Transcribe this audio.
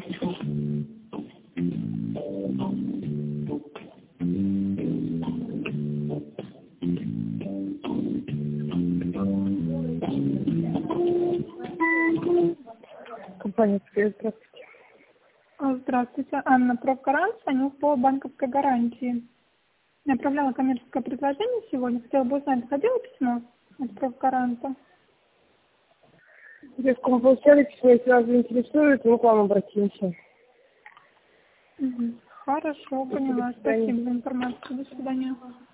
Компания «Свет», здравствуйте. Здравствуйте, Анна, профгарант, звоню по банковской гарантии. Я отправляла коммерческое предложение сегодня. Хотела бы узнать, доходило письмо от профгаранта? Если вы получали письмо, если вас заинтересует, мы к вам обратимся. Хорошо, поняла. Спасибо за информацию. До свидания.